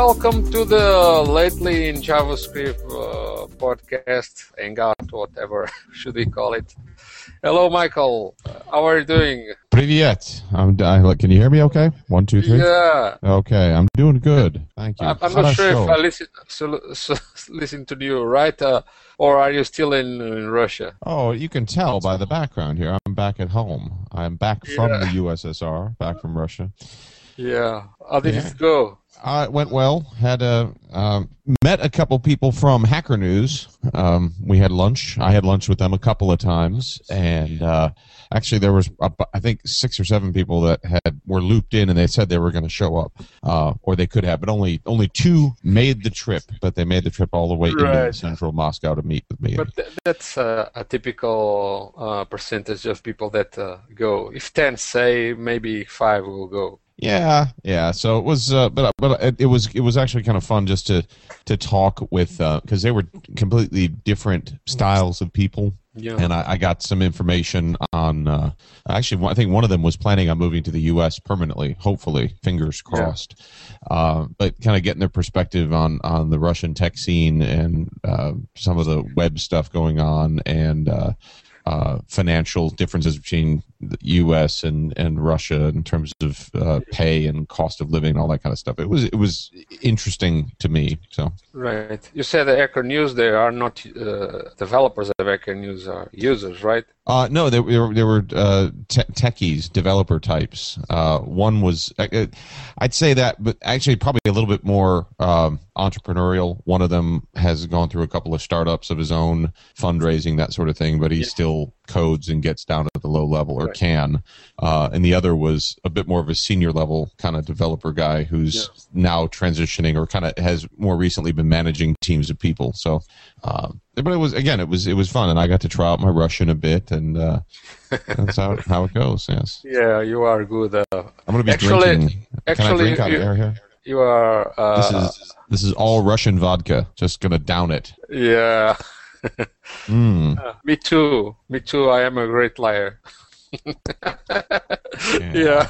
welcome to the Lately in JavaScript podcast, Hangout, whatever should we call it. Hello, Michael. How are you doing? Привет. Can you hear me okay? 1, 2, 3? Yeah. Okay, I'm doing good. Thank you. I'm not sure if I listen to you, right? Or are you still in Russia? Oh, you can tell by the background here. I'm back at home. I'm back from the USSR, back from Russia. Yeah. How did it go? It went well. Had met a couple people from Hacker News. We had lunch. I had lunch with them a couple of times, and actually there was I think 6 or 7 people that were looped in, and they said they were going to show up, or they could have, but only 2 made the trip. But they made the trip all the way into central Moscow to meet with me. But that's a typical percentage of people that go. If 10 say, maybe 5 will go. Yeah. So it was, but it was actually kind of fun just to talk with, because they were completely different styles of people. Yeah. And I got some information on. Actually, I think one of them was planning on moving to the U.S. permanently. Hopefully, fingers crossed. Yeah. But kind of getting their perspective on the Russian tech scene and some of the web stuff going on, and financial differences between the U.S. and Russia in terms of pay and cost of living and all that kind of stuff. It was interesting to me. So right. You said that Hacker News, they are not developers of Hacker News, are users, right? No, they were techies, developer types. One was, I'd say that, but actually probably a little bit more entrepreneurial. One of them has gone through a couple of startups of his own, fundraising, that sort of thing, but he still codes and gets down to the low level, or can. And the other was a bit more of a senior level kind of developer guy who's now transitioning, or kind of has more recently been managing teams of people. So, but it was fun, and I got to try out my Russian a bit, and that's how it goes. Yes. Yeah, you are good. I'm going to be drinking. Can I drink on air here? You are. This is all Russian vodka. Just going to down it. Yeah. Me too. I am a great liar. Yeah.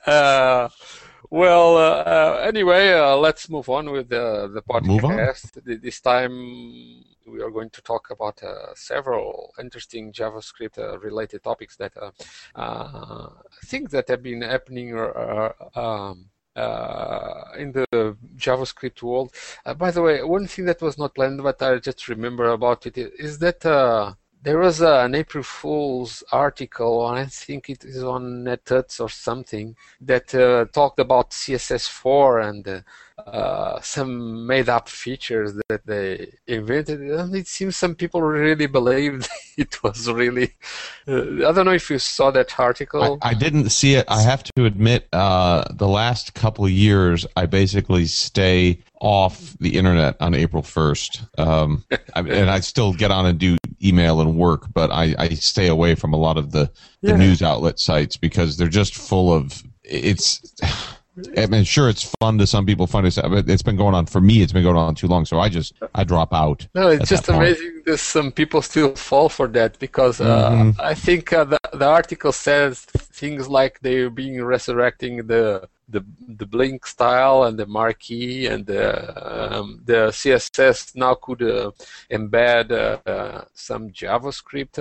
Anyway, let's move on with the podcast. This time we are going to talk about several interesting JavaScript related topics that I think that have been happening in the JavaScript world. By the way, one thing that was not planned, but I just remember about it, is that there was an April Fool's article, I think it is on NetTuts or something, that talked about CSS4 and some made-up features that they invented. And it seems some people really believed it was really... I don't know if you saw that article. I didn't see it. I have to admit, the last couple of years, I basically stay off the internet on April 1st. And I still get on and do email and work, but I stay away from a lot of the news outlet sites because they're just full of... I mean, sure, it's fun to some people, but it's been going on, for me, it's been going on too long, so I drop out. No, it's just amazing that some people still fall for that, because I think the article says things like they're being resurrecting the Blink style and the marquee, and the CSS now could embed some JavaScript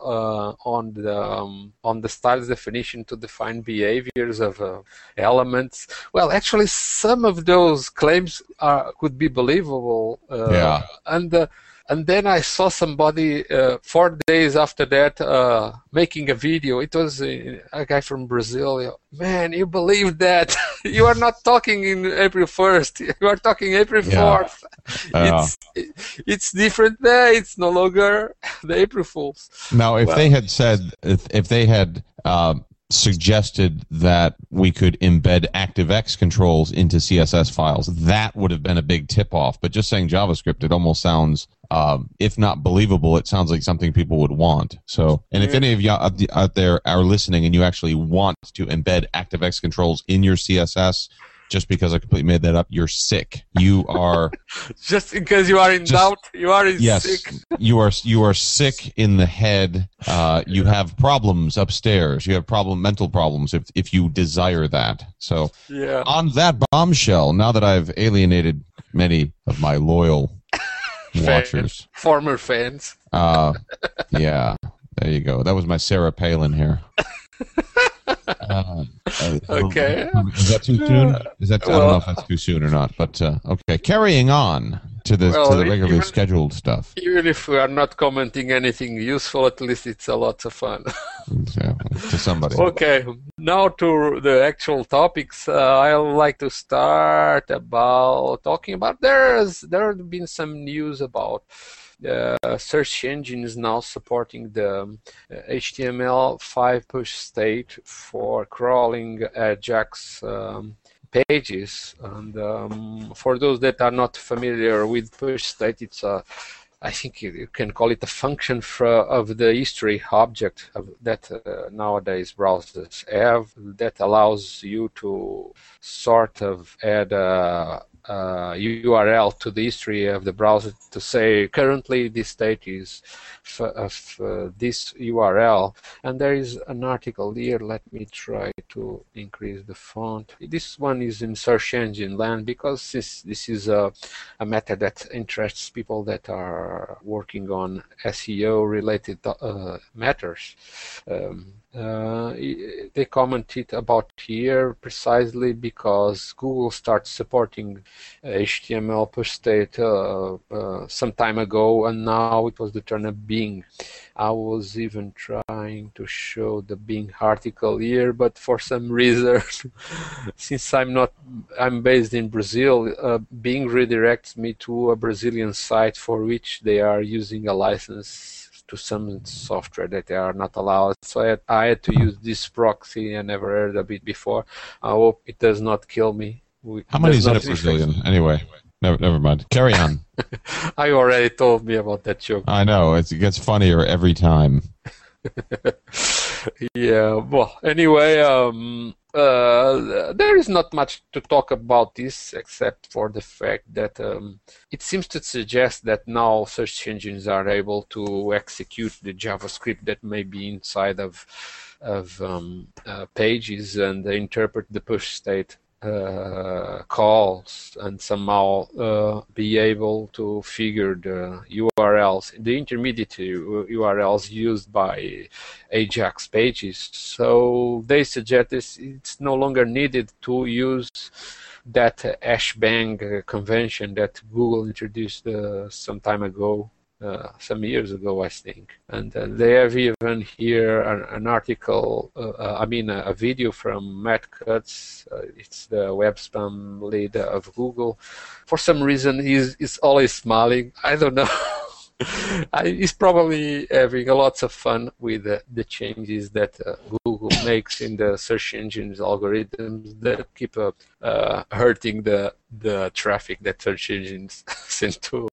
on the styles definition to define behaviors of elements. Well, actually, some of those claims could be believable. And then I saw somebody 4 days after that making a video. It was a guy from Brazil. Man, you believe that? You are not talking in April 1st. You are talking April 4th. It's different there. It's no longer the April Fools. Now, if they had said, if they had suggested that we could embed ActiveX controls into CSS files, that would have been a big tip-off. But just saying JavaScript, it almost sounds, if not believable, it sounds like something people would want. So, and if any of you out there are listening and you actually want to embed ActiveX controls in your CSS, just because I completely made that up. You're sick. You are just in case you are in doubt. You are sick. You are sick in the head. You have problems upstairs. You have mental problems if you desire that. So on that bombshell, now that I've alienated many of my loyal watchers, former fans. Yeah, there you go. That was my Sarah Palin here. Okay. Is that too soon? I don't know if that's too soon or not. But okay, carrying on to the regularly scheduled stuff. Even if we are not commenting anything useful, at least it's a lot of fun. To somebody. Okay, now to the actual topics. I'd like to start about talking about there have been some news about search engines now supporting the HTML5 push state for crawling Ajax pages. And for those that are not familiar with push state, it's I think you can call it a function of the history object that nowadays browsers have that allows you to sort of add a URL to the history of the browser to say currently this state is of this URL. And there is an article here. Let me try to increase the font. This one is in search engine land because this is a matter that interests people that are working on SEO related matters. They commented about here precisely because Google started supporting HTML push state some time ago, and now it was the turn of Bing. I was even trying to show the Bing article here, but for some reason, since I'm based in Brazil, Bing redirects me to a Brazilian site for which they are using a license to some software that they are not allowed. So I had to use this proxy. I never heard of it before. I hope it does not kill me. How many is in a Brazilian? Anyway, never mind. Carry on. I already told me about that joke. I know. It gets funnier every time. Yeah. Well, anyway, there is not much to talk about this except for the fact that it seems to suggest that now search engines are able to execute the JavaScript that may be inside of pages and interpret the push state calls and somehow be able to figure the URLs, the intermediate URLs used by Ajax pages. So they suggest it's no longer needed to use that hashbang convention that Google introduced some time ago. Some years ago, I think. And they have even here an article, a video from Matt Cutts. It's the web spam lead of Google. For some reason, he's always smiling. I don't know. He's probably having lots of fun with the changes that Google makes in the search engine's algorithms that keep hurting the traffic that search engines send to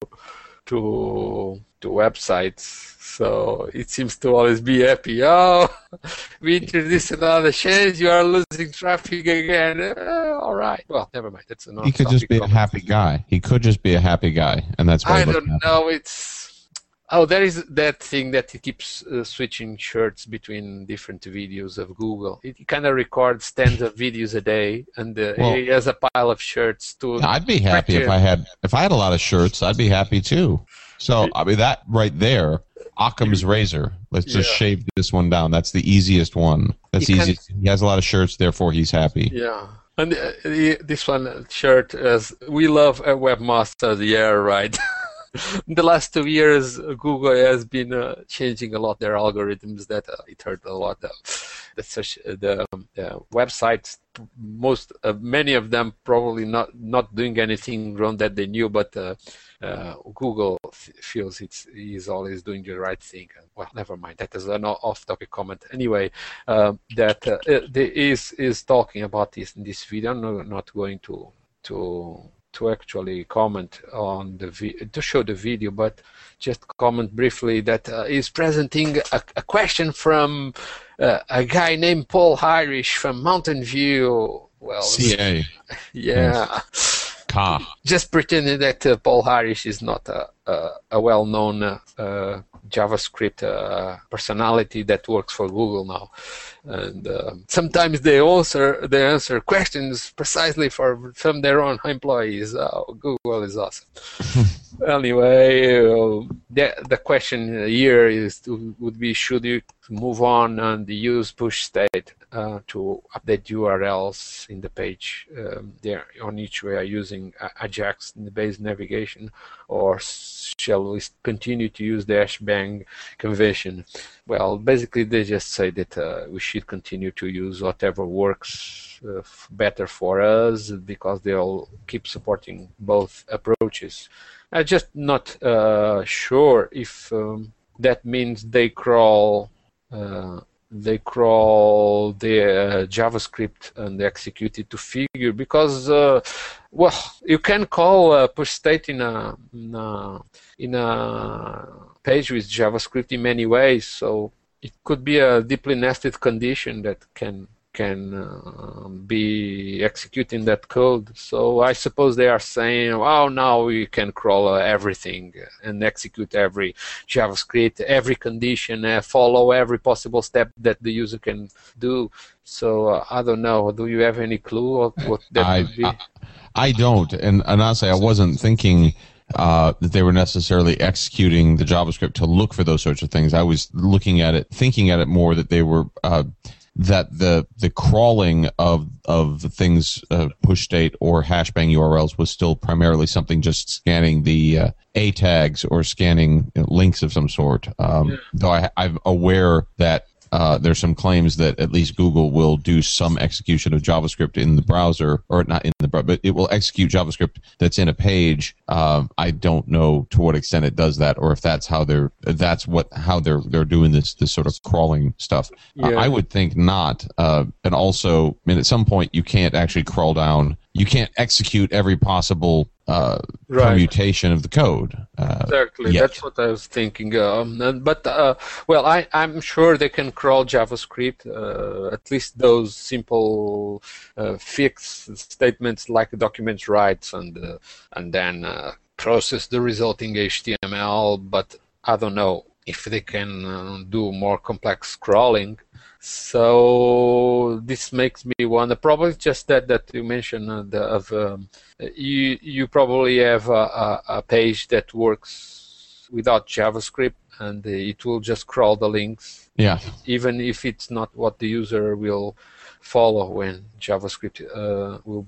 websites. So it seems to always be happy. Oh, we introduced another change. You are losing traffic again. All right. Well, never mind. That's another. He could just be a happy guy. He could just be a happy guy, and that's why I don't know. There is that thing that he keeps switching shirts between different videos of Google. He kind of records tens of videos a day, and he has a pile of shirts too. I'd be happy if I had a lot of shirts. I'd be happy too. So I mean that right there, Occam's razor. Let's just shave this one down. That's the easiest one. That's easy. He has a lot of shirts, therefore he's happy. Yeah. And this one shirt is "We love a webmaster." Yeah, right. In the last 2 years, Google has been changing a lot their algorithms that it hurt a lot. The websites, many of them probably not doing anything wrong that they knew, but Google feels he's always doing the right thing. Well, never mind. That is an off-topic comment. Anyway, that is talking about this in this video. I'm not going to actually comment on to show the video, but just comment briefly that is presenting a question from a guy named Paul Irish from Mountain View. well, CA. Yeah. Ka. Just pretending that Paul Harris is not a well-known JavaScript personality that works for Google now, and sometimes they answer questions precisely from their own employees. Oh, Google is awesome. Anyway, the question here would be: should you move on and use push state to update URLs in the page there on each way using Ajax in the base navigation, or shall we continue to use the hashbang convention? Well, basically they just say that we should continue to use whatever works better for us, because they'll keep supporting both approaches. I'm just not sure if that means they crawl the JavaScript and execute it to Figure, because well, you can call push state in a page with JavaScript in many ways. So it could be a deeply nested condition that can be executing that code. So I suppose they are saying, oh, now we can crawl everything and execute every JavaScript, every condition, follow every possible step that the user can do. So I don't know. Do you have any clue what that would be? I don't. And honestly, I wasn't thinking that they were necessarily executing the JavaScript to look for those sorts of things. I was looking at it, thinking at it more that they were that the crawling of the things, push state or hashbang URLs, was still primarily something just scanning the A tags or scanning links of some sort. Though I'm aware that there's some claims that at least Google will do some execution of JavaScript in the browser, or not in the browser, but it will execute JavaScript that's in a page. I don't know to what extent it does that, or if that's how they're doing this sort of crawling stuff. Yeah. I would think not. And also, I mean, at some point you can't actually crawl down. You can't execute every possible permutation of the code. Exactly, yet. That's what I was thinking. Well, I'm sure they can crawl JavaScript, at least those simple fixed statements like document rights, and then process the resulting HTML. But I don't know if they can do more complex crawling. So this makes me wonder. Probably just that you mentioned you probably have a page that works without JavaScript, and it will just crawl the links. Yeah. Even if it's not what the user will follow when JavaScript will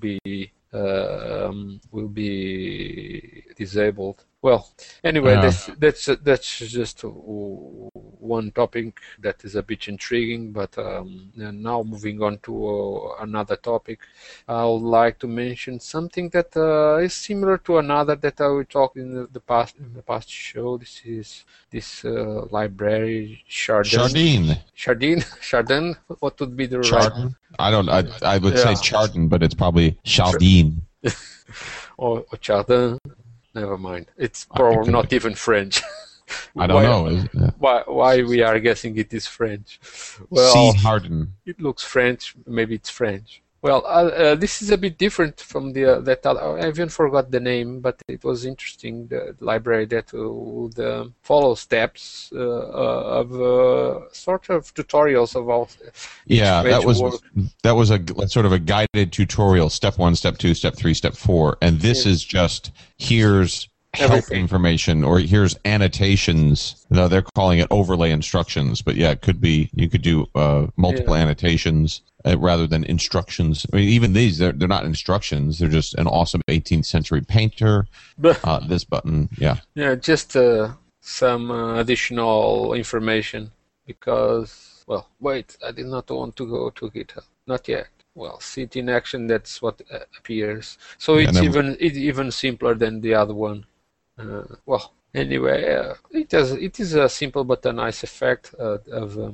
be disabled. Well, anyway, that's just one topic that is a bit intriguing. But now moving on to another topic, I would like to mention something that is similar to another that I will talk in the past show. This is this library Chardin. Chardin. What would be the right? I would say Chardin, but it's probably Chardin. or Chardin. Never mind. It's probably not even French. I don't know. Why we are guessing it is French? Well, C. Harden. It looks French. Maybe it's French. Well, this is a bit different from that other. I even forgot the name, but it was interesting. The library that would follow steps of sort of tutorials about. Yeah, that was a sort of a guided tutorial. Step 1, step 2, step 3, step 4, and this is just here's help information, or here's annotations. No, they're calling it overlay instructions, but yeah, it could be. You could do multiple annotations rather than instructions. I mean, even these, they're not instructions. They're just an awesome 18th century painter. This button, yeah, just some additional information, because, well, wait, I did not want to go to GitHub, not yet. Well, see it in action. That's what appears. So it's even simpler than the other one. Well, anyway, it is a simple but a nice effect of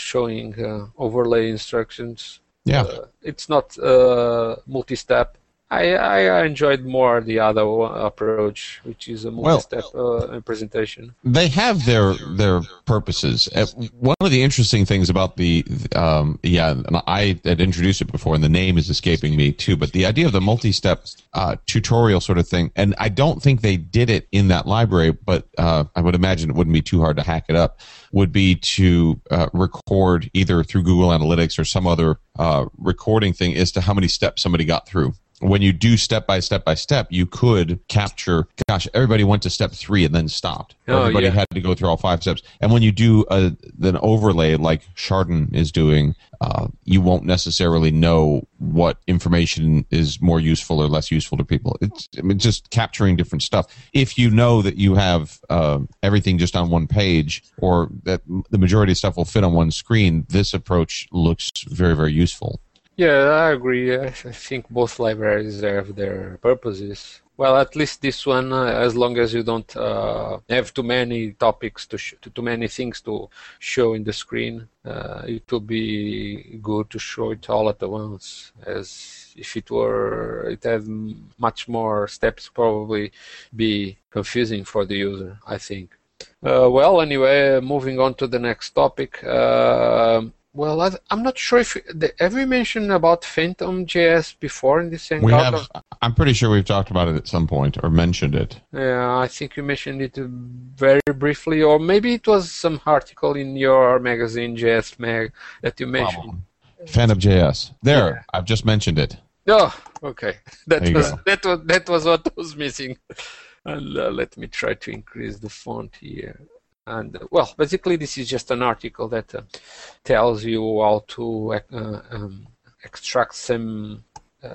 showing overlay instructions. Yeah, it's not multi-step. I enjoyed more the other approach, which is a multi-step presentation. They have their purposes. One of the interesting things about and I had introduced it before, and the name is escaping me too, but the idea of the multi-step tutorial sort of thing, and I don't think they did it in that library, but I would imagine it wouldn't be too hard to hack it up, would be to record either through Google Analytics or some other recording thing as to how many steps somebody got through. When you do step by step by step, you could capture, everybody went to step 3 and then stopped. Everybody had to go through all 5 steps. And when you do an overlay like Chardon is doing, you won't necessarily know what information is more useful or less useful to people. It's just capturing different stuff. If you know that you have everything just on one page, or that the majority of stuff will fit on one screen, this approach looks very, very useful. Yeah, I agree. I think both libraries have their purposes. Well, at least this one, as long as you don't have too many topics too many things to show in the screen, it will be good to show it all at once. As if it had much more steps, probably be confusing for the user, I think. Well, anyway, moving on to the next topic. Well, I'm not sure if have we mentioned about Phantom.js before in this hangout? We have. I'm pretty sure we've talked about it at some point or mentioned it. Yeah, I think you mentioned it very briefly, or maybe it was some article in your magazine, JS Mag, that you mentioned. Phantom.js. There, yeah. I've just mentioned it. Oh, okay. That was what was missing. And let me try to increase the font here. And well, basically, this is just an article that tells you how to extract some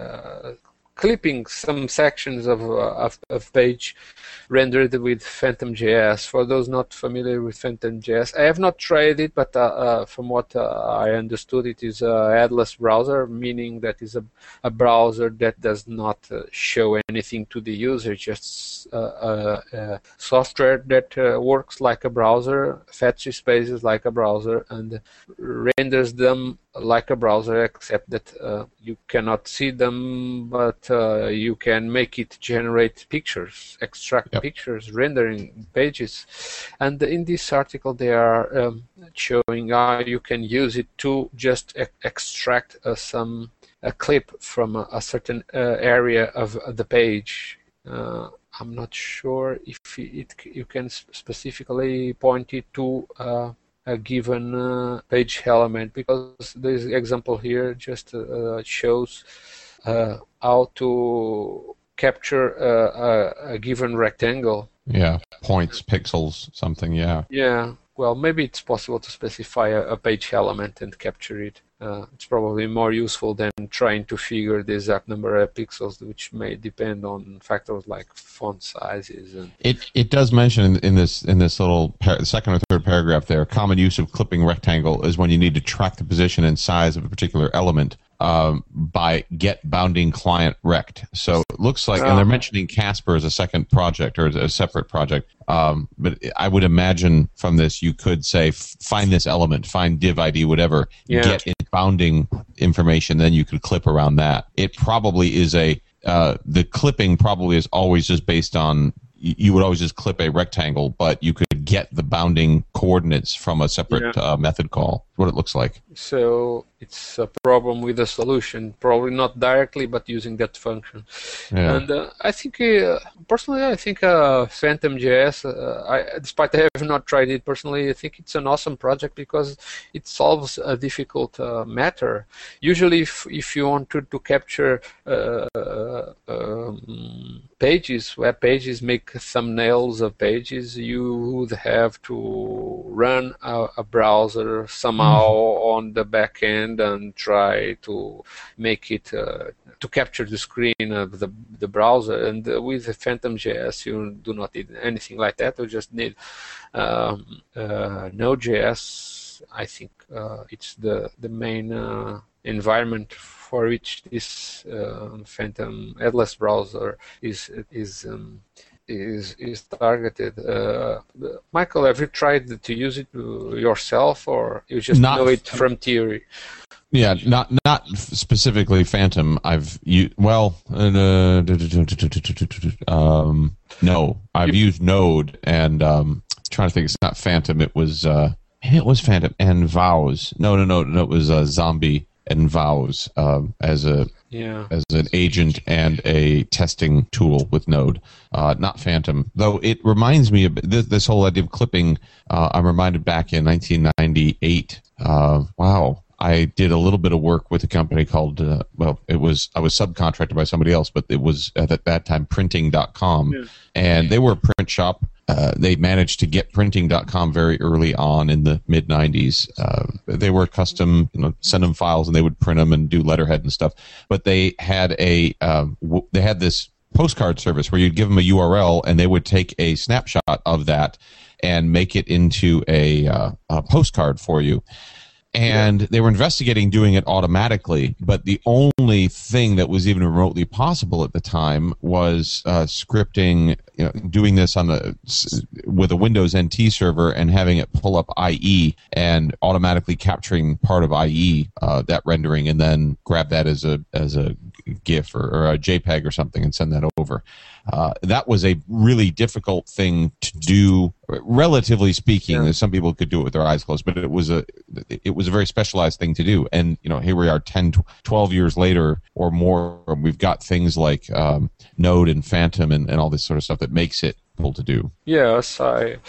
clipping, some sections of page rendered with Phantom.js. For those not familiar with Phantom.js, I have not tried it, but from what I understood, it is a headless browser, meaning that is a browser that does not show anything to the user, just software that works like a browser, fetches spaces like a browser, and renders them like a browser, except that you cannot see them, but you can make it generate pictures, extract pictures, rendering pages. And in this article they are showing how you can use it to just extract a clip from a certain area of the page. I'm not sure if you can specifically point it to a given page element, because this example here just shows how to capture a given rectangle. Yeah, points, pixels, something, yeah. Yeah, well, maybe it's possible to specify a page element and capture it. It's probably more useful than trying to figure the exact number of pixels, which may depend on factors like font sizes. And it does mention in this little second or third paragraph there, common use of clipping rectangle is when you need to track the position and size of a particular element by get bounding client rect. So it looks like, and they're mentioning Casper as a second project or as a separate project. But I would imagine from this you could say find this element, find div ID, whatever, get its bounding information, then you could clip around that. It probably is the clipping probably is always just based on, you would always just clip a rectangle, but you could get the bounding coordinates from a separate method call. What it looks like. So it's a problem with a solution, probably not directly, but using that function. Yeah. And I think, personally, I think Phantom.js, despite I have not tried it personally, I think it's an awesome project because it solves a difficult matter. Usually, if you want to capture pages, web pages, make thumbnails of pages, you would have to run a browser somehow on the back end and try to make it to capture the screen of the browser. And with the Phantom.js, you do not need anything like that. You just need Node.js. I think it's the main environment for which this Phantom headless browser is is targeted. Michael, have you tried to use it yourself, or you just know it from theory? Yeah, not specifically Phantom. I've used no. I've used Node, and trying to think. It's not Phantom. It was Phantom and Vows. No. It was Zombie and Vows as an agent and a testing tool with Node. Not Phantom, though. It reminds me of this whole idea of clipping. I'm reminded back in 1998. Wow. I did a little bit of work with a company called, I was subcontracted by somebody else, but it was at that time printing.com. And they were a print shop. They managed to get printing.com very early on in the mid 90s. They were custom, send them files and they would print them and do letterhead and stuff. But they had this postcard service where you'd give them a URL and they would take a snapshot of that and make it into a postcard for you. And they were investigating doing it automatically, but the only thing that was even remotely possible at the time was scripting, doing this with a Windows NT server and having it pull up IE and automatically capturing part of IE, that rendering, and then grab that as a GIF or a JPEG or something and send that over. That was a really difficult thing to do, relatively speaking. Yeah. Some people could do it with their eyes closed, but it was a very specialized thing to do. And here we are 10, 12 years later or more, we've got things like Node and Phantom and all this sort of stuff that makes it able to do. Yes, I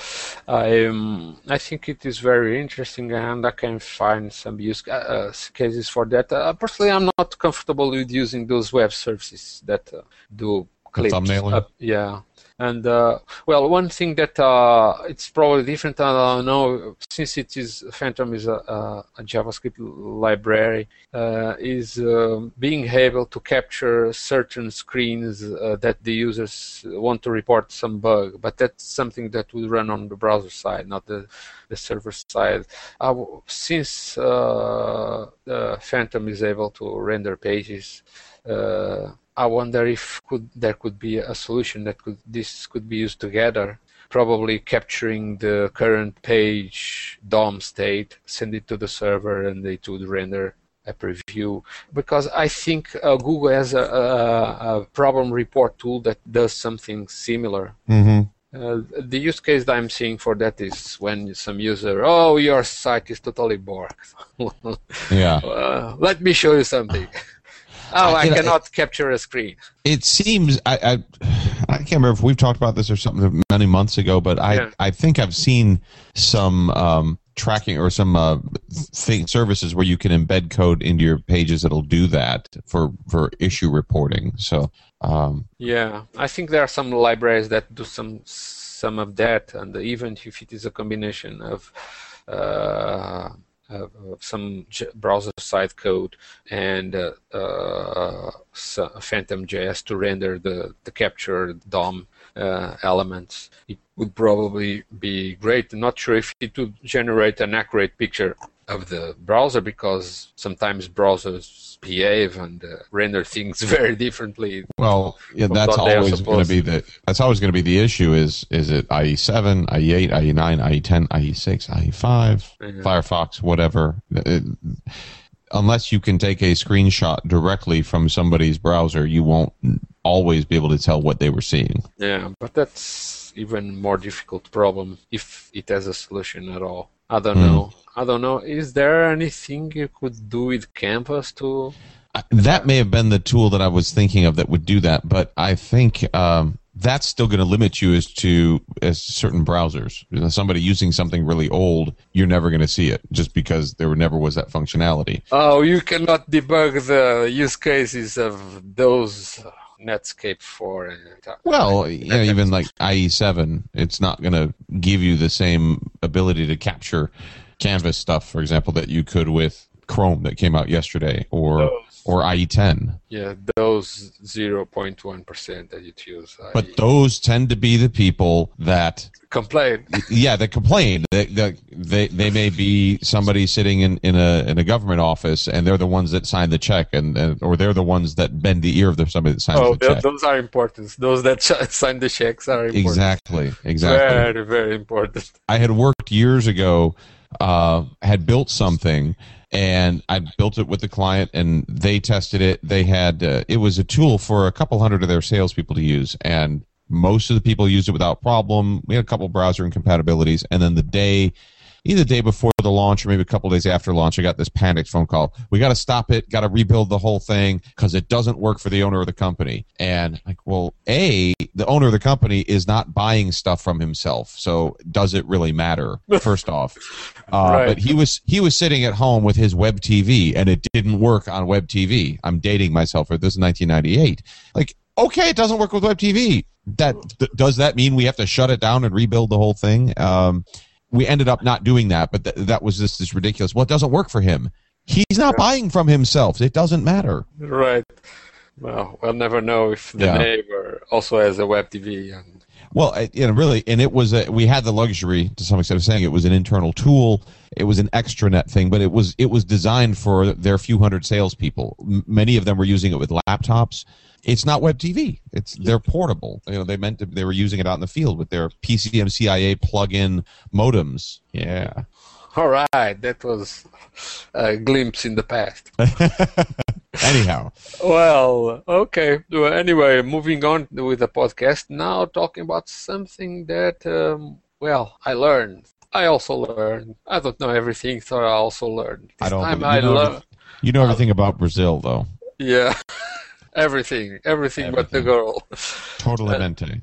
think it is very interesting, and I can find some use cases for that. Personally, I'm not comfortable with using those web services that do clips. Thumbnailing? Yeah. And, one thing that it's probably different, I don't know, since Phantom is a JavaScript library, is being able to capture certain screens that the users want to report some bug, but that's something that will run on the browser side, not the server side. Since Phantom is able to render pages, I wonder if there could be a solution that this could be used together, probably capturing the current page DOM state, send it to the server, and it would render a preview. Because I think Google has a problem report tool that does something similar. Mm-hmm. The use case that I'm seeing for that is when some user, your site is totally boring. Yeah. Let me show you something. I cannot capture a screen. It seems I can't remember if we've talked about this or something many months ago, but I think I've seen some tracking or some services where you can embed code into your pages that'll do that for issue reporting. So I think there are some libraries that do some of that, and even if it is a combination of some browser side code and Phantom.js to render the captured DOM elements, it would probably be great. I'm not sure if it would generate an accurate picture of the browser, because sometimes browsers behave and render things very differently. Well, yeah, that's always going to be the issue. Is it IE7, IE8, IE9, IE10, IE6, IE5, Firefox, whatever? Unless you can take a screenshot directly from somebody's browser, you won't always be able to tell what they were seeing. Yeah, but that's even more difficult problem if it has a solution at all. I don't know. Is there anything you could do with Canvas to? That may have been the tool that I was thinking of that would do that, but I think that's still going to limit you as certain browsers. Somebody using something really old, you're never going to see it just because there never was that functionality. Oh, you cannot debug the use cases of those Netscape 4. Well, even like IE7, it's not going to give you the same ability to capture Canvas stuff, for example, that you could with Chrome that came out yesterday, or IE10. Yeah, those 0.1% that you choose. But those tend to be the people that complain. Yeah, that complain. They may be somebody sitting in a government office, and they're the ones that sign the check, or they're the ones that bend the ear of somebody that signs the check. Those are important. Those that sign the checks are important. Exactly. Very, very important. I had worked years ago, had built something, and I built it with the client, and they tested it. They had it was a tool for a couple hundred of their salespeople to use, and most of the people used it without problem. We had a couple browser incompatibilities, and then either the day before the launch or maybe a couple days after launch, I got this panicked phone call. We got to stop it, got to rebuild the whole thing because it doesn't work for the owner of the company. And like, well, the owner of the company is not buying stuff from himself, so does it really matter? First off, right. But he was sitting at home with his web TV, and it didn't work on web TV. I'm dating myself. This is 1998. Like, okay, it doesn't work with web TV. Does that mean we have to shut it down and rebuild the whole thing? We ended up not doing that, but that was just this ridiculous. Well, it doesn't work for him. He's not buying from himself. It doesn't matter. Right. Well, we'll never know if the neighbor also has a web TV. Well, really, and it was we had the luxury to some extent of saying it was an internal tool. It was an extranet thing, but it was designed for their few hundred salespeople. Many of them were using it with laptops. It's not web TV. They're portable. They were using it out in the field with their PCMCIA plug-in modems. Yeah. All right, that was a glimpse in the past. Anyhow. Well, okay. Well, anyway, moving on with the podcast now, talking about something that I learned. I also learned. I don't know everything, so I also learned. You know everything about Brazil, though. Yeah. Everything but the girl. Totalmente.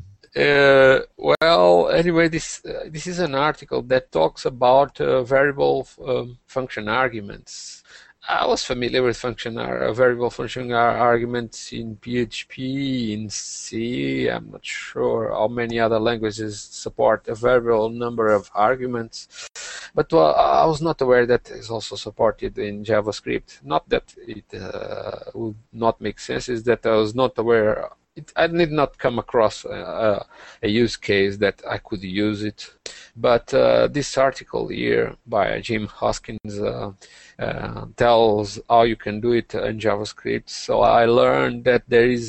Well, anyway, this is an article that talks about variable function arguments. I was familiar with variable function arguments in PHP, in C. I'm not sure how many other languages support a variable number of arguments. But I was not aware that it's also supported in JavaScript. Not that it would not make sense, is that I was not aware. I did not come across a use case that I could use it. But this article here by Jim Hoskins tells how you can do it in JavaScript. So I learned that there is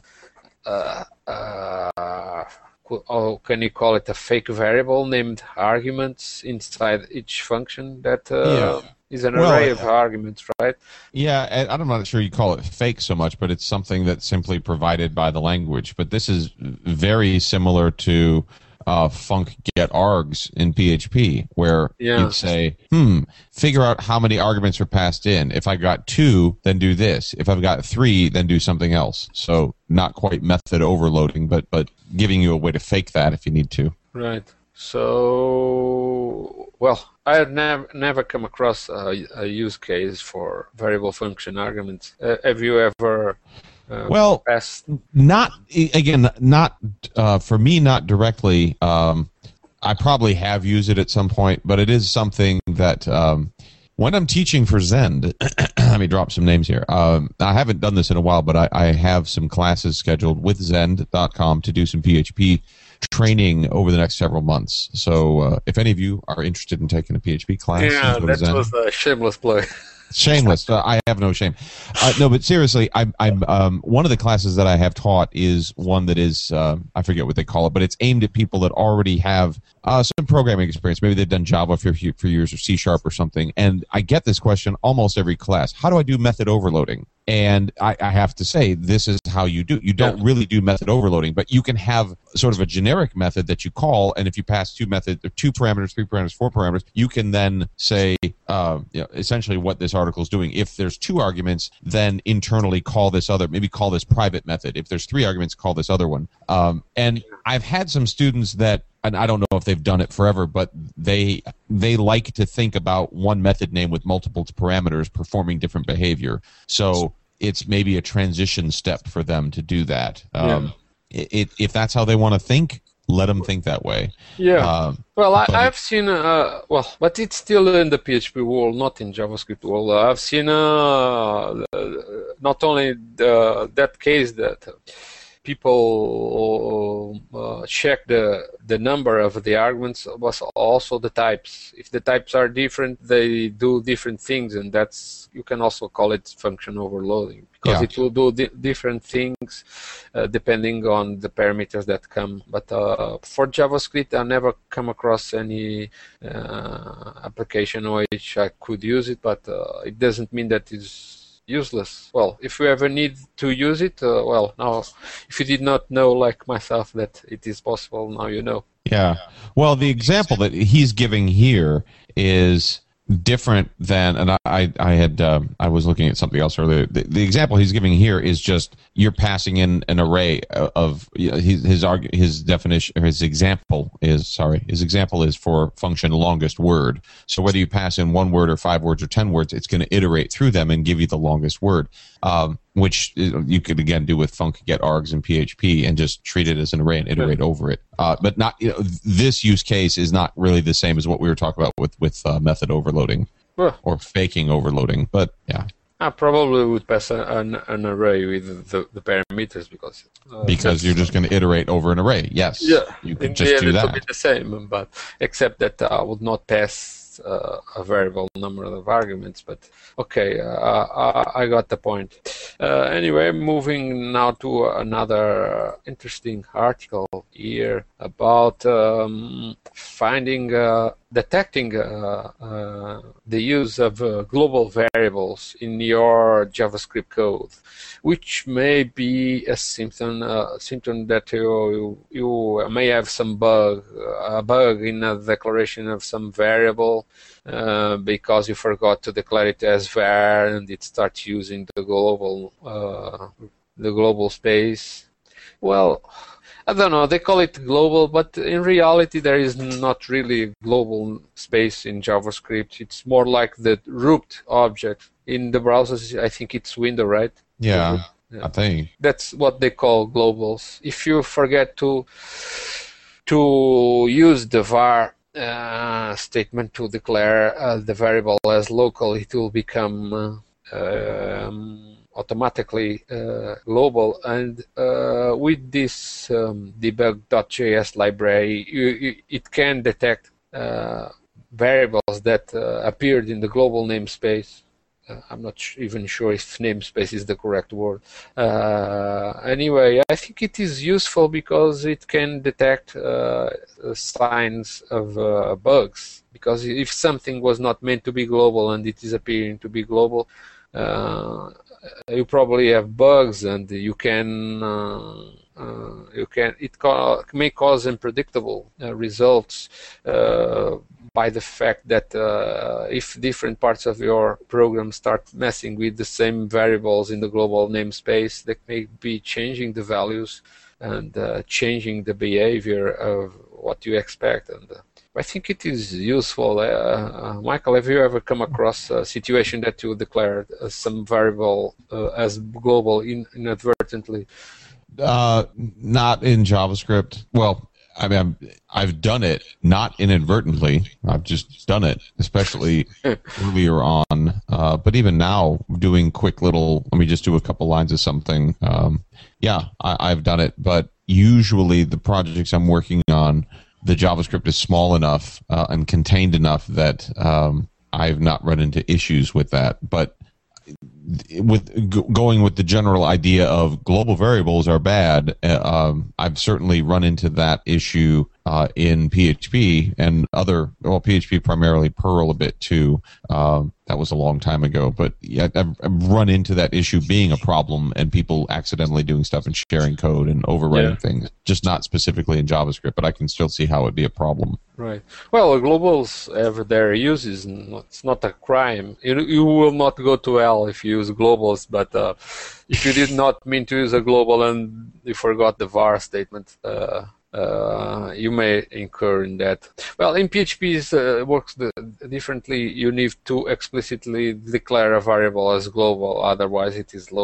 how can you call it, a fake variable named arguments inside each function that is an array of arguments, right? Yeah, and I'm not sure you call it fake so much, but it's something that's simply provided by the language. But this is very similar to func get args in PHP, where you'd say, figure out how many arguments are passed in. If I got 2, then do this. If I've got 3, then do something else. So not quite method overloading, but giving you a way to fake that if you need to. Right. So, I have never come across a use case for variable function arguments. Have you ever... not for me, not directly. I probably have used it at some point, but it is something that when I'm teaching for Zend, let me drop some names here. I haven't done this in a while, but I have some classes scheduled with Zend.com to do some PHP training over the next several months. So if any of you are interested in taking a PHP class, that was a shameless play. Shameless. I have no shame. No, but seriously, I'm one of the classes that I have taught is one that is I forget what they call it, but it's aimed at people that already have some programming experience. Maybe they've done Java for years or C# or something. And I get this question almost every class: how do I do method overloading? And I have to say, this is how you do. You don't really do method overloading, but you can have sort of a generic method that you call, and if you pass 2 parameters, 3 parameters, 4 parameters, you can then say essentially what this article is doing. If there's 2 arguments, then internally call this other, maybe call this private method. If there's 3 arguments, call this other one. And I've had some students that, and I don't know if they've done it forever, but they like to think about one method name with multiple parameters performing different behavior. So it's maybe a transition step for them to do that. If that's how they want to think, let them think that way. Yeah. Well, I've seen, but it's still in the PHP world, not in JavaScript world. I've seen not only that case that people check the number of the arguments, but also the types. If the types are different, they do different things, and you can also call it function overloading, because it will do different things depending on the parameters that come. But for JavaScript, I never come across any application which I could use it, but it doesn't mean that it's useless. Well, if you ever need to use it, now, if you did not know, like myself, that it is possible, now you know. Yeah. Well, the example that he's giving here is different than, and I was looking at something else earlier. The example he's giving here is just you're passing in an array of his definition, or his example is for function longest word. So whether you pass in 1 word or 5 words or 10 words, it's going to iterate through them and give you the longest word, which you could again do with func get args in PHP and just treat it as an array and iterate over it. But not, this use case is not really the same as what we were talking about with method overloading or faking overloading. But yeah, I probably would pass an array with the parameters because you're just going to iterate over an array. Yes, you could just do that. It would be the same, but except that I would not pass a variable number of arguments. But okay, I got the point. Anyway, moving now to another interesting article here about detecting the use of global variables in your JavaScript code, which may be a symptom that you may have a bug in a declaration of some variable because you forgot to declare it as var, and it starts using the global space. Well, I don't know, they call it global, but in reality there is not really a global space in JavaScript. It's more like the root object. In the browsers, I think it's window, right? Yeah, I think. That's what they call globals. If you forget to use the var statement to declare the variable as local, it will become automatically global, and with this debug.js library, it can detect variables that appeared in the global namespace. I'm not even sure if namespace is the correct word. Anyway, I think it is useful because it can detect signs of bugs. Because if something was not meant to be global and it is appearing to be global, you probably have bugs, and it may cause unpredictable results by the fact that if different parts of your program start messing with the same variables in the global namespace, they may be changing the values and changing the behavior of what you expect. And I think it is useful. Michael, have you ever come across a situation that you declared some variable as global inadvertently? Not in JavaScript. Well, I mean, I've done it, not inadvertently. I've just done it, especially earlier on. But even now, doing quick little, let me just do a couple lines of something. I've done it. But usually the projects I'm working on, the JavaScript is small enough and contained enough that I've not run into issues with that. But going with the general idea of global variables are bad, I've certainly run into that issue in PHP and PHP primarily, Perl a bit too. That was a long time ago, but yeah, I've run into that issue being a problem, and people accidentally doing stuff and sharing code and overwriting things, just not specifically in JavaScript, but I can still see how it'd be a problem. Right. Well, globals have their uses. It's not a crime. You will not go to hell if you use globals, but if you did not mean to use a global and you forgot the var statement, you may incur in that. Well, in PHP it works differently. You need to explicitly declare a variable as global, otherwise it is local.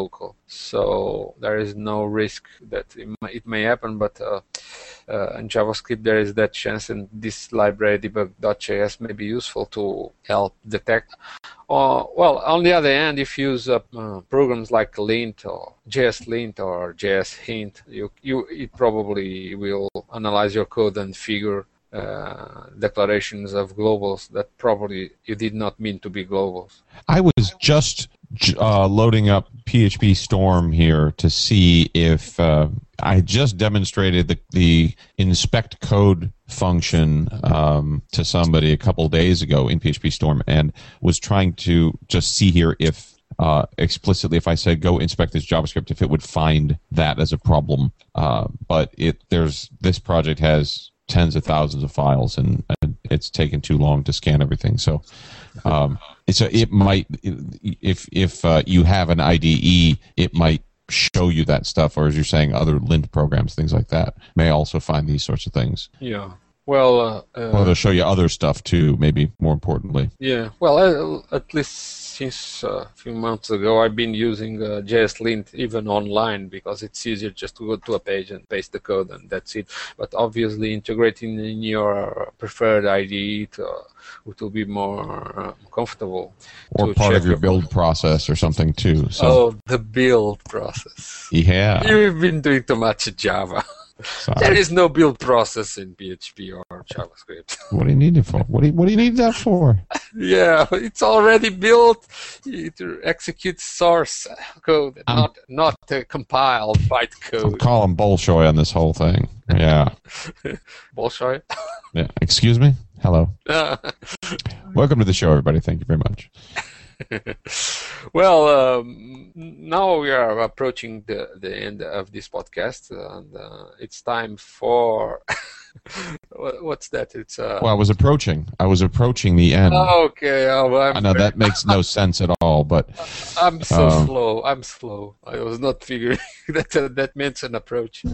so there is no risk that it may happen, but in JavaScript there is that chance, and this library debug.js may be useful to help detect. Well, on the other hand, if you use programs like lint or JSLint or JSHint, it probably will analyze your code and figure declarations of globals that probably you did not mean to be globals. I was just loading up PHP Storm here to see if I just demonstrated the inspect code function to somebody a couple days ago in PHP Storm, and was trying to just see here if explicitly, if I said go inspect this JavaScript, if it would find that as a problem. But this project has tens of thousands of files, and it's taken too long to scan everything. So it might, if you have an IDE, it might show you that stuff, or as you're saying, other lint programs, things like that, may also find these sorts of things. Yeah. Well, they'll show you other stuff too, maybe more importantly. Yeah. Well, at least since a few months ago, I've been using JSLint even online, because it's easier just to go to a page and paste the code, and that's it. But obviously, integrating in your preferred IDE to be more comfortable. Or part of your build process or something too. So. Oh, the build process. Yeah. You've been doing too much Java. Sorry. There is no build process in PHP or JavaScript. What do you need it for? What do you need that for? Yeah, it's already built. It executes source code, not compiled bytecode. I'm calling Bolshoi on this whole thing. Yeah. Bolshoi? Yeah. Excuse me? Hello. Welcome to the show, everybody. Thank you very much. Well, now we are approaching the end of this podcast, and it's time for what's that? It's well, I was approaching the end. Okay, I know that makes no sense at all, but I'm slow. I'm slow. I was not figuring that meant an approach.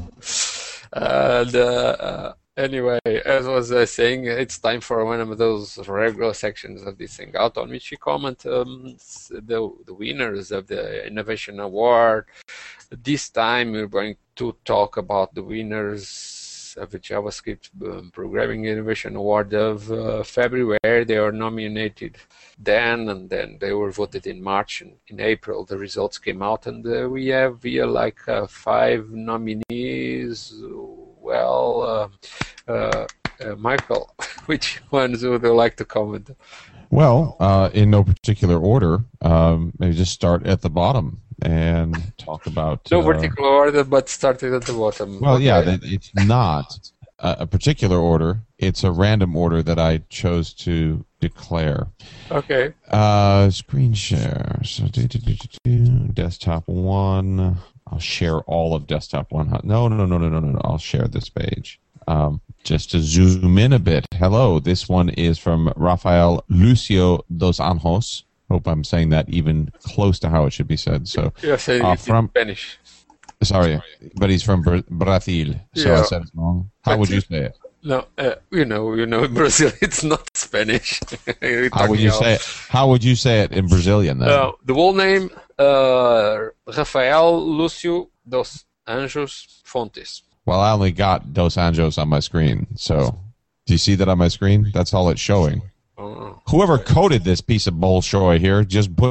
And anyway, as I was saying, it's time for one of those regular sections of this Hangout on which we comment the winners of the Innovation Award. This time we're going to talk about the winners of the JavaScript Programming Innovation Award of February. They are nominated then, and then they were voted in March, and in April the results came out, and we have here like 5 nominees. Well, Michael, which ones would you like to comment? Well, in no particular order, maybe just start at the bottom and talk about... No particular order, but starting at the bottom. Well, okay. Yeah, it's not a particular order. It's a random order that I chose to declare. Okay. Screen share. So, desktop 1... I'll share all of desktop 1. No. I'll share this page. Just to zoom in a bit. Hello, this one is from Rafael Lucio dos Anjos. Hope I'm saying that even close to how it should be said. So, you're saying it in Spanish. Sorry, but he's from Brazil, so yeah. I said it wrong. How would you say it? No, you know, in Brazil it's not Spanish. How would you say it? How would you say it in Brazilian then? The whole name, Rafael Lucio dos Anjos Fontes. Well, I only got Dos Anjos on my screen, so do you see that on my screen? That's all it's showing. Oh. Whoever coded this piece of bullshit here just put ...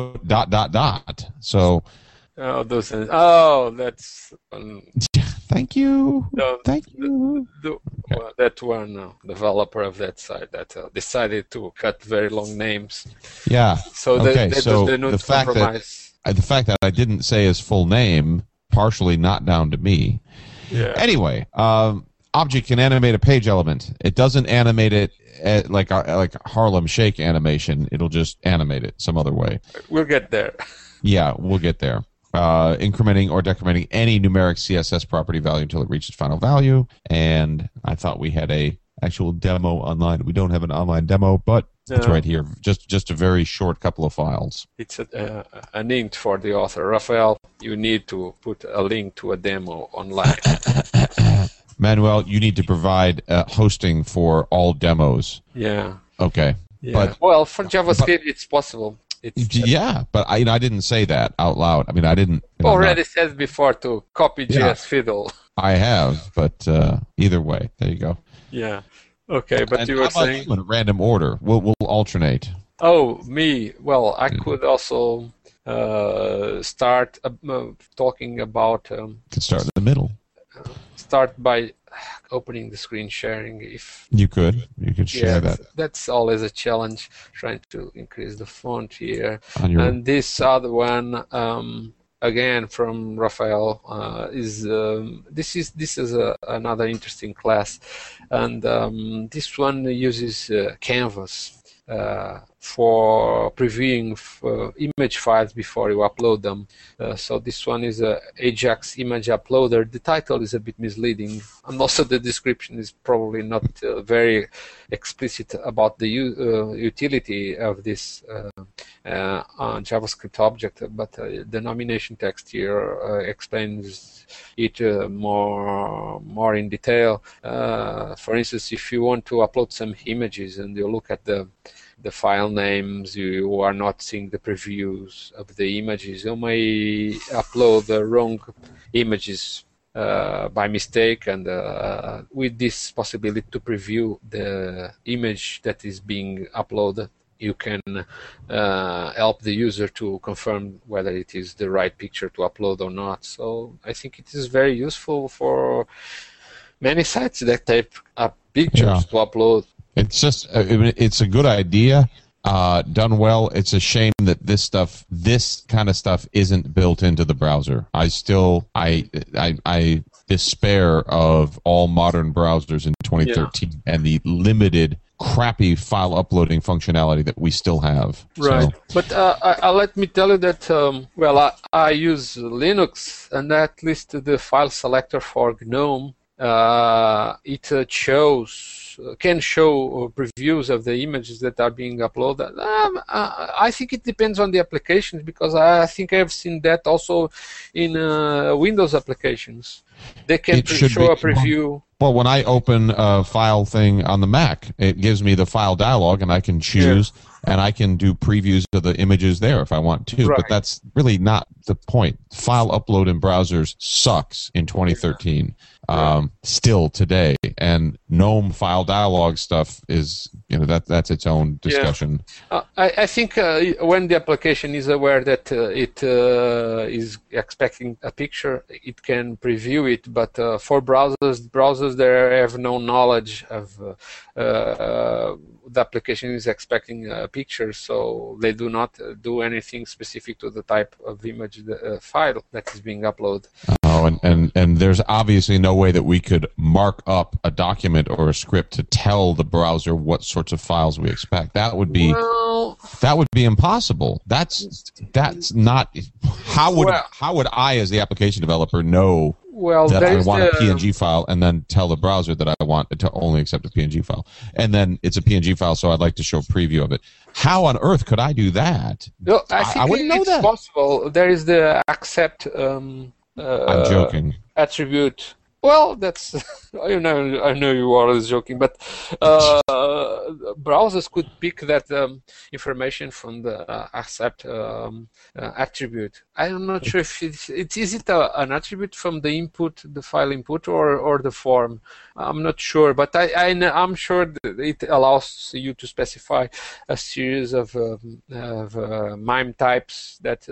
So. Oh, that's. Thank you. Thank you. That one developer of that site that decided to cut very long names. Yeah. So the fact that I didn't say his full name partially not down to me. Yeah. Anyway, object can animate a page element. It doesn't animate it like Harlem Shake animation. It'll just animate it some other way. We'll get there. Yeah, we'll get there. Incrementing or decrementing any numeric CSS property value until it reaches final value. And I thought we had a actual demo online. We don't have an online demo, but it's right here. Just a very short couple of files. It's a hint for the author. Rafael, you need to put a link to a demo online. Manuel, you need to provide hosting for all demos. Yeah. Okay. Yeah. Well, for JavaScript, it's possible. Yeah, but I didn't say that out loud. I mean, I didn't. Already said before to copy JS Fiddle. I have, but either way, there you go. Yeah. Okay, but you were saying in a random order. We'll alternate. Oh, me. Well, I could also start talking about. Could start in the middle. Start by opening the screen sharing. If you could share that. That's always a challenge. Trying to increase the font here. And this other one. Again from Raphael is another interesting class, and this one uses Canvas for previewing image files before you upload them. So this one is a Ajax image uploader. The title is a bit misleading, and also the description is probably not very explicit about the utility of this JavaScript object, but the nomination text here explains it more in detail. For instance, if you want to upload some images and you look at the file names, you are not seeing the previews of the images, you may upload the wrong images by mistake, and with this possibility to preview the image that is being uploaded, you can help the user to confirm whether it is the right picture to upload or not. So I think it is very useful for many sites that type up pictures to upload. It's just, it's a good idea, done well. It's a shame that this kind of stuff isn't built into the browser. I despair of all modern browsers in 2013 and the limited crappy file uploading functionality that we still have. Right. So. But let me tell you that, I use Linux, and at least the file selector for GNOME, it can show previews of the images that are being uploaded. I think it depends on the applications, because I think I've seen that also in Windows applications. They can show a preview. Well, when I open a file thing on the Mac, it gives me the file dialog, and I can choose, and I can do previews of the images there if I want to. Right. But that's really not the point. File upload in browsers sucks in 2013. Still today, and GNOME file dialog stuff is, that's its own discussion. I think when the application is aware that it is expecting a picture, it can preview it. But for browsers there have no knowledge of the application is expecting a picture, so they do not do anything specific to the type of image file that is being uploaded. Oh, and there's obviously no way that we could mark up a document or a script to tell the browser what sorts of files we expect. That would be impossible. That's not how would I, as the application developer, know that I want a PNG file and then tell the browser that I want it to only accept a PNG file, and then it's a PNG file, so I'd like to show a preview of it. How on earth could I do that? No, I think wouldn't know that. Possible. There is the accept. I'm joking. Attribute. Well, that's I know you are always joking, but browsers could pick that information from the accept attribute. I'm not sure if is it an attribute from the input, the file input, or the form. I'm not sure, but I'm sure that it allows you to specify a series of MIME types that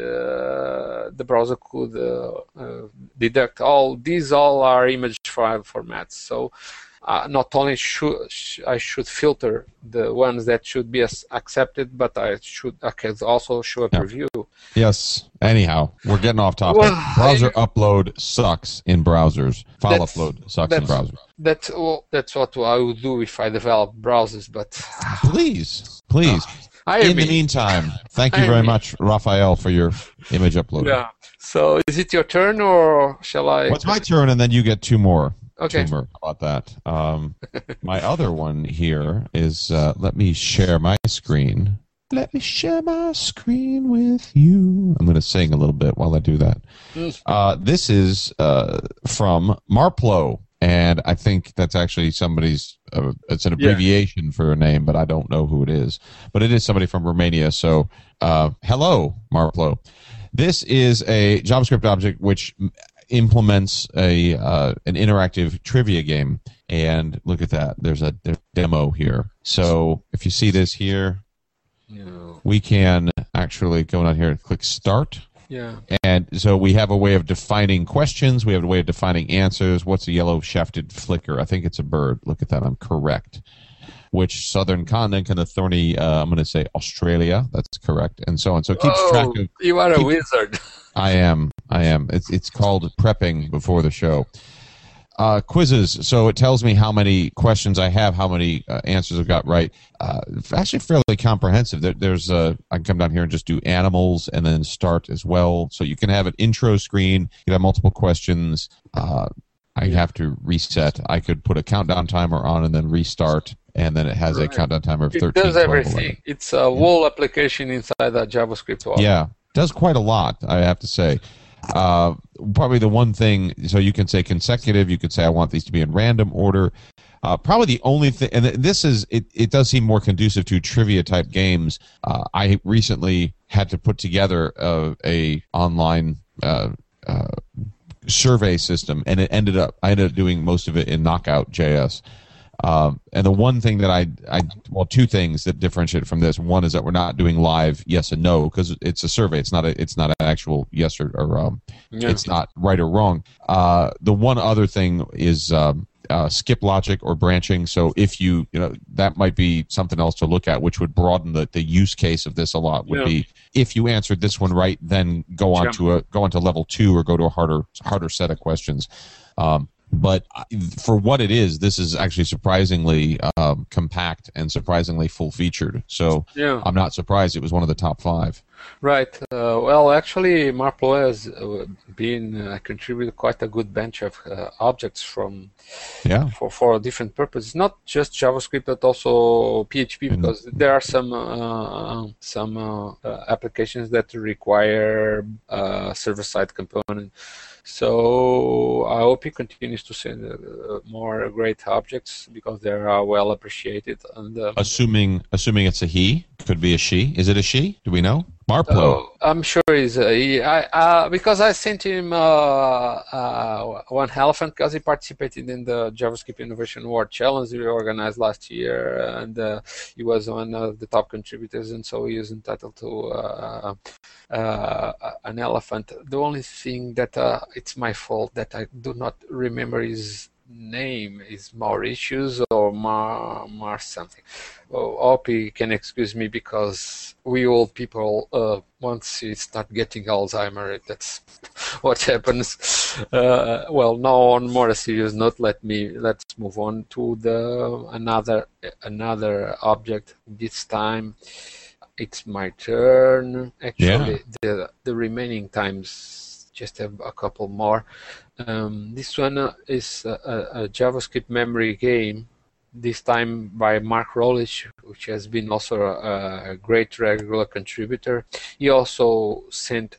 the browser could deduct. These are image file formats. So not only I should filter the ones that should be accepted, but I can also show a preview. Yes. Anyhow, we're getting off topic. Browser upload sucks in browsers. File upload sucks in browsers. That's what I would do if I develop browsers. But please. In the meantime, thank you very much, Raphael, for your image upload. Yeah. So is it your turn, or shall I? Well, it's my turn, and then you get two more. Okay. How about that? My other one here is, let me share my screen. Let me share my screen with you. I'm going to sing a little bit while I do that. This is from Marplo, and I think that's actually somebody's, it's an abbreviation for a name, but I don't know who it is. But it is somebody from Romania, so Hello, Marplo. This is a JavaScript object which implements an interactive trivia game. And look at that. There's a demo here. So if you see this here, we can actually go down here and click Start. Yeah. And so we have a way of defining questions. We have a way of defining answers. What's a yellow shafted flicker? I think it's a bird. Look at that. I'm correct. Which southern continent can the thorny, I'm going to say Australia. That's correct. And so on. So it keeps track of... You are a wizard. I am. It's called prepping before the show. Quizzes. So it tells me how many questions I have, how many answers I've got right. Actually fairly comprehensive. There's I can come down here and just do animals and then start as well. So you can have an intro screen. You can have multiple questions. I have to reset. I could put a countdown timer on and then restart. And then it has a countdown timer of 13, It does 12, everything. 11. It's a whole application inside that JavaScript wall. Yeah, does quite a lot, I have to say. Probably the one thing, so you can say consecutive, you could say I want these to be in random order. Probably the only thing, and this is, it does seem more conducive to trivia type games. I recently had to put together a online survey system, and I ended up doing most of it in Knockout.js. And the one thing that two things that differentiate it from this. One is that we're not doing live yes and no because it's a survey. It's not an actual yes or it's not right or wrong. The one other thing is skip logic or branching. So if you that might be something else to look at, which would broaden the use case of this a lot. Would be if you answered this one right, then go on to level 2 or go to a harder set of questions. But for what it is, this is actually surprisingly compact and surprisingly full-featured. So I'm not surprised it was one of the top 5. Right. Well, actually, Marplo has been contributed quite a good bunch of objects for different purposes. Not just JavaScript, but also PHP, because there are some applications that require server-side component. So I hope he continues to send more great objects because they are well appreciated. And assuming it's a he, could be a she. Is it a she? Do we know? Marplo. I'm sure he's a he. Because I sent him one elephant because he participated in the JavaScript Innovation Award Challenge we organized last year, and he was one of the top contributors, and so he is entitled to an elephant. The only thing that it's my fault that I do not remember his name is Mauritius or Mar something. Hope he can excuse me because we old people, once you start getting Alzheimer, that's what happens. Well, now on more a serious note, let's move on to another object. This time, it's my turn. Actually, the remaining times. Just have a couple more. This one is a JavaScript memory game, this time by Mark Rolich, which has been also a great regular contributor. He also sent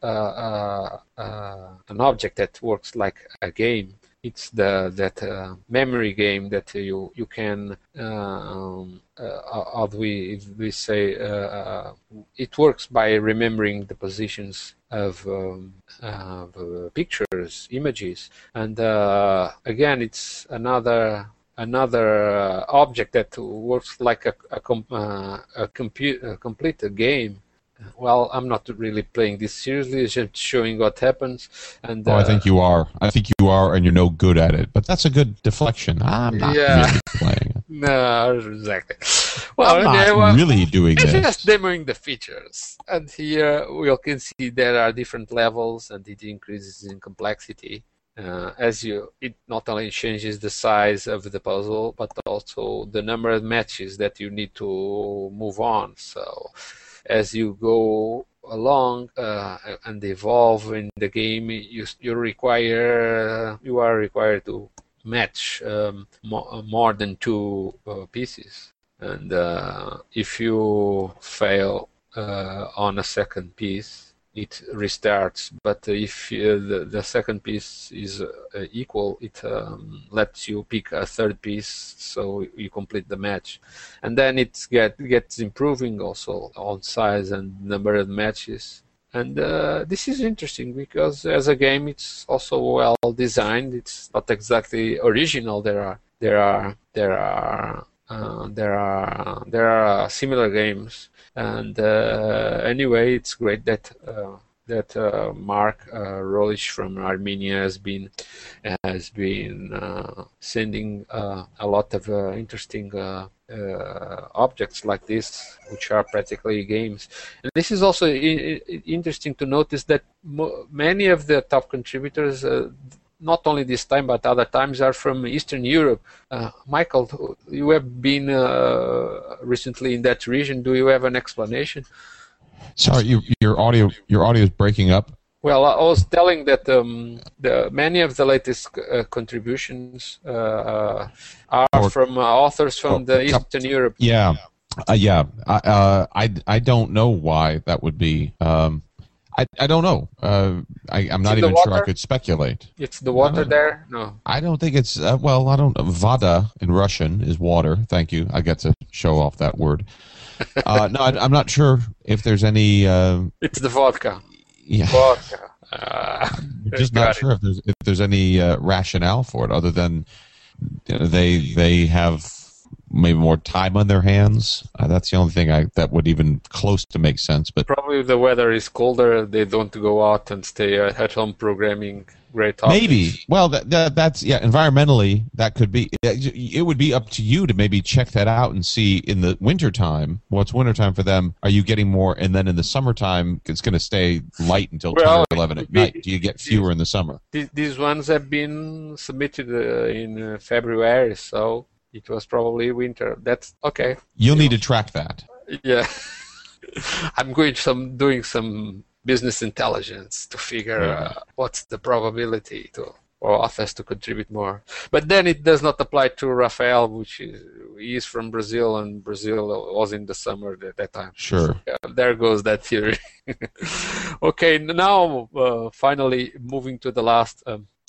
an object that works like a game. It's that memory game that you can how do we say it works by remembering the positions of pictures, images, and again it's another object that works like a complete game. Well, I'm not really playing this seriously. It's just showing what happens. And I think you are. I think you are, and you're no good at it. But that's a good deflection. I'm not really playing it. No, exactly. Well, I'm not really doing this. It's just demoing the features. And here we can see there are different levels, and it increases in complexity. It not only changes the size of the puzzle, but also the number of matches that you need to move on. So as you go along and evolve in the game, you are required to match more than 2 pieces. And if you fail on a second piece, it restarts. But if the second piece is equal, it lets you pick a third piece, so you complete the match. And then it gets improving also on size and number of matches. And this is interesting because as a game, it's also well designed. It's not exactly original. There are similar games, and anyway, it's great that Mark Rolich from Armenia has been sending a lot of interesting objects like this, which are practically games. And this is also interesting to notice that many of the top contributors, not only this time but other times, are from Eastern Europe. Michael, you have been recently in that region. Do you have an explanation? Sorry, your audio is breaking up. Well, I was telling that many of the latest contributions are from authors from the Eastern Europe. Yeah. I don't know why that would be. I don't know. I'm not even sure I could speculate. It's the water there? No. I don't think it's, well, I don't, Vada in Russian is water. Thank you. I get to show off that word. No, I'm not sure if there's any... it's the vodka. Yeah. Vodka. Just not sure if there's any rationale for it other than they have maybe more time on their hands. That's the only thing that would even close to make sense. But probably if the weather is colder, they don't go out and stay at home programming great topics. Maybe. Well, that's environmentally that could be. It would be up to you to maybe check that out and see in the wintertime. What's wintertime for them? Are you getting more? And then in the summertime, it's going to stay light until 10 or 11 at night. Do you get fewer in the summer? These ones have been submitted in February, so it was probably winter. That's okay. You'll need to track that. Yeah. I'm doing some business intelligence to figure what's the probability for authors to contribute more. But then it does not apply to Rafael, which is from Brazil, and Brazil was in the summer at that time. Sure. Yeah, there goes that theory. Okay, now finally moving to the last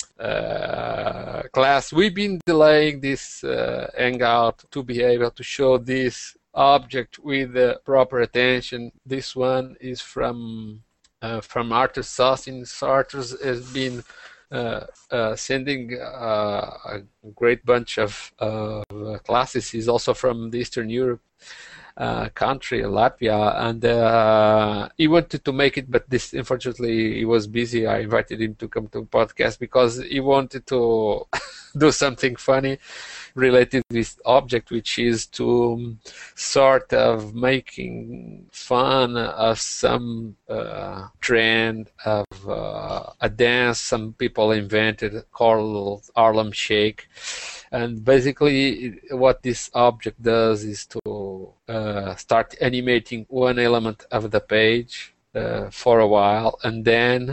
class. We've been delaying this Hangout to be able to show this object with proper attention. This one is from Artur Sossin. Artur has been sending a great bunch of classes. He's also from the Eastern Europe country, Latvia, and he wanted to make it, but unfortunately he was busy. I invited him to come to the podcast because he wanted to do something funny related to this object, which is to sort of making fun of some trend of a dance some people invented called Harlem Shake. And basically what this object does is to start animating one element of the page for a while, and then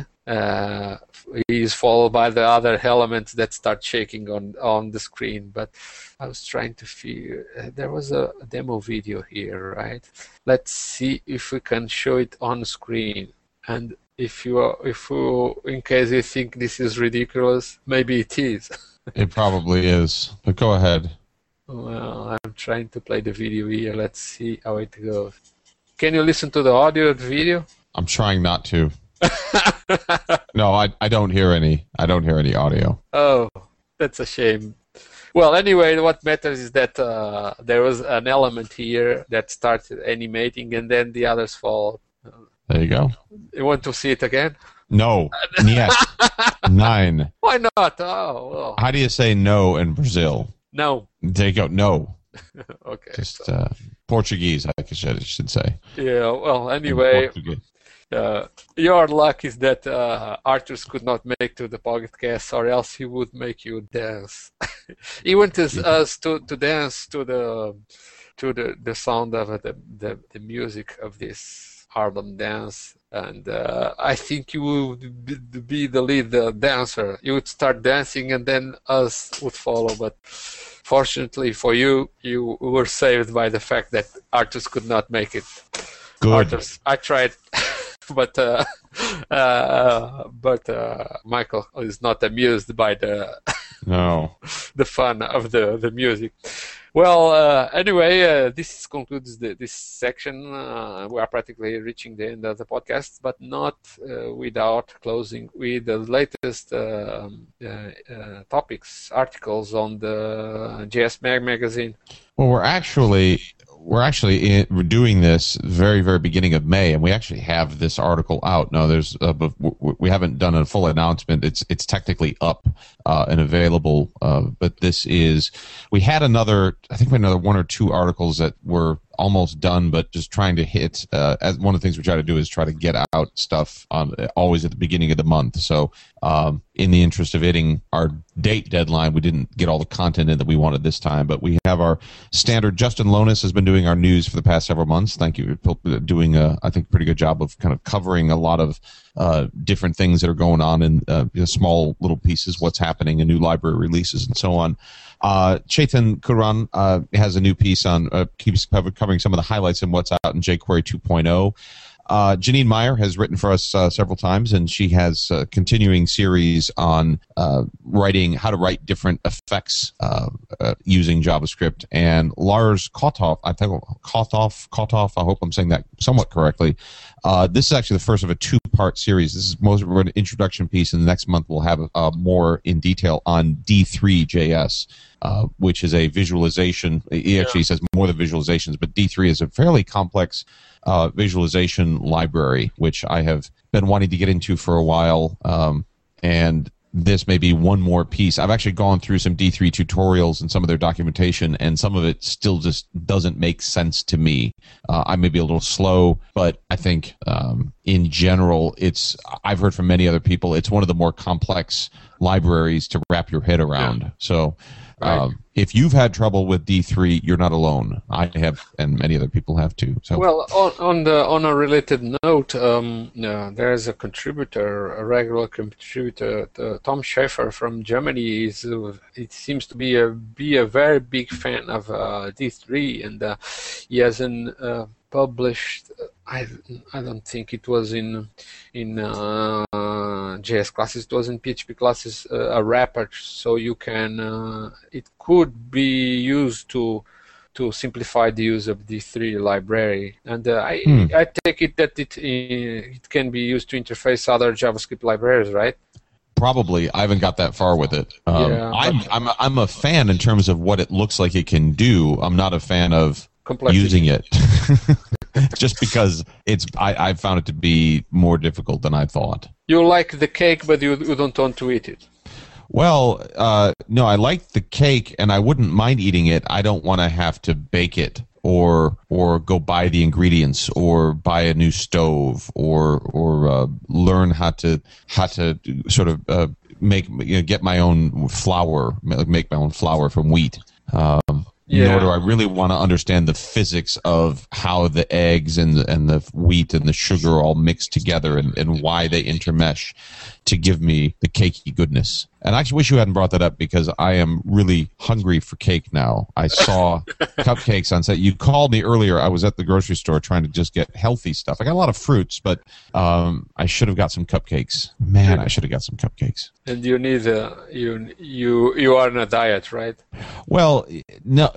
is followed by the other elements that start shaking on the screen. But I was trying to figure, there was a demo video here, right? Let's see if we can show it on screen. And if you in case you think this is ridiculous, maybe it is. It probably is, but go ahead. Well, I'm trying to play the video here. Let's see how it goes. Can you listen to the audio of the video? I'm trying not to. No, I don't hear any. I don't hear any audio. Oh, that's a shame. Well, anyway, what matters is that there was an element here that started animating, and then the others followed. There you go. You want to see it again? No. Yes. 9. Why not? Oh, well. How do you say no in Brazil? No. There you go. No. Okay. Just Portuguese, I should say. Yeah. Well, anyway, your luck is that Artur could not make to the podcast, or else he would make you dance. He wanted us to dance to the sound of the music of this Harlem dance, and I think you would be the lead dancer. You would start dancing, and then us would follow. But fortunately for you, you were saved by the fact that Artur could not make it. Good. Artur, I tried. but Michael is not amused by the the fun of the music. Well, anyway, this concludes this section. We are practically reaching the end of the podcast, but not without closing with the latest topics, articles on the JS magazine. Well, we're actually doing this very, very beginning of May, and we actually have this article out. No, we haven't done a full announcement. It's technically up and available, but we had another one or two articles that were almost done, but just trying to hit. As one of the things we try to do is try to get out stuff on always at the beginning of the month. So, in the interest of hitting our date deadline, we didn't get all the content in that we wanted this time. But we have our standard. Justin Lonis has been doing our news for the past several months. Thank you for doing I think, a pretty good job of kind of covering a lot of different things that are going on in small little pieces, what's happening in new library releases and so on. Chetan Kuran has a new piece on keeps covering some of the highlights in what's out in jQuery 2.0. Janine Meyer has written for us several times, and she has a continuing series on writing how to write different effects using JavaScript. And Lars Kotov, I hope I'm saying that somewhat correctly. This is actually the first of a two-part series. This is most of an introduction piece, and the next month we'll have more in detail on D3.js. Which is a visualization. He actually says more than visualizations, but D3 is a fairly complex visualization library, which I have been wanting to get into for a while. And this may be one more piece. I've actually gone through some D3 tutorials and some of their documentation, and some of it still just doesn't make sense to me. I may be a little slow, but I think in general, I've heard from many other people, it's one of the more complex libraries to wrap your head around. Yeah. So right. If you've had trouble with D3, you're not alone. I have, and many other people have too. So. Well, on a related note, there is a regular contributor, Tom Schaefer from Germany. It seems to be a very big fan of D3, and he hasn't published. I don't think it was in JS classes. It was in PHP classes, a wrapper, so you can. It could be used to simplify the use of D3 library, and I take it that it can be used to interface other JavaScript libraries, right? Probably. I haven't got that far with it. I'm a fan in terms of what it looks like it can do. I'm not a fan of using it. Just because I found it to be more difficult than I thought. You like the cake, but you don't want to eat it. Well, no, I like the cake, and I wouldn't mind eating it. I don't want to have to bake it, or go buy the ingredients, or buy a new stove, or learn how to sort of get my own flour, make my own flour from wheat. Nor do I really want to understand the physics of how the eggs and the wheat and the sugar all mix together and why they intermesh to give me the cakey goodness. And I actually wish you hadn't brought that up, because I am really hungry for cake now. I saw cupcakes on set. You called me earlier. I was at the grocery store trying to just get healthy stuff. I got a lot of fruits, but I should have got some cupcakes. Man, I should have got some cupcakes. And you need you are on a diet, right? Well, no.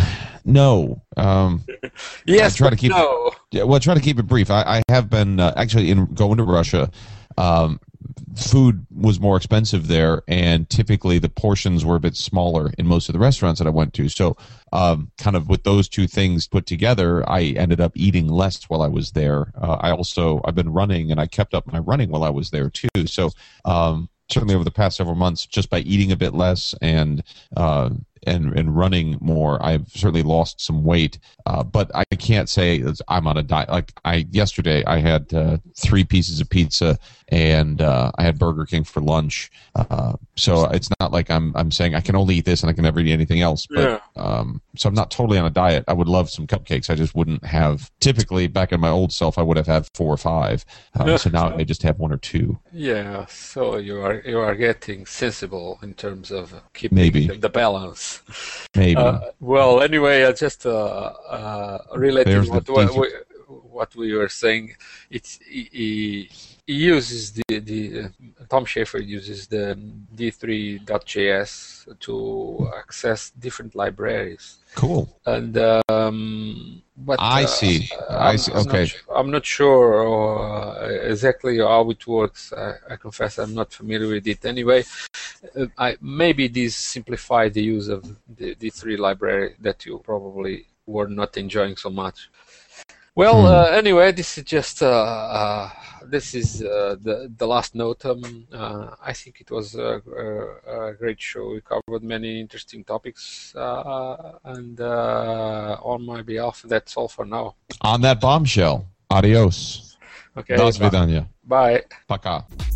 Yes, try to keep no. Try to keep it brief. I have been actually going to Russia. Food was more expensive there, and typically the portions were a bit smaller in most of the restaurants that I went to. So kind of with those two things put together, I ended up eating less while I was there. I've been running, and I kept up my running while I was there too. So certainly over the past several months, just by eating a bit less and running more, I've certainly lost some weight. But I can't say I'm on a diet. Like yesterday, I had 3 pieces of pizza, and I had Burger King for lunch. So it's not like I'm saying I can only eat this and I can never eat anything else. But so I'm not totally on a diet. I would love some cupcakes. I just wouldn't have. Typically, back in my old self, I would have had 4 or 5. So now I may just have 1 or 2. Yeah. So you are getting sensible in terms of keeping the balance. Maybe. Well, anyway, just related to what we were saying. He uses Tom Schafer uses the D3.js to access different libraries. Cool. And but I see. Okay. I'm not sure exactly how it works. I confess I'm not familiar with it. Anyway, maybe this simplified the use of the D3 library that you probably were not enjoying so much. Well, anyway, this is just the last note. I think it was a great show. We covered many interesting topics, and on my behalf, that's all for now. On that bombshell, adios. Okay. До свидания. Bye. Пока.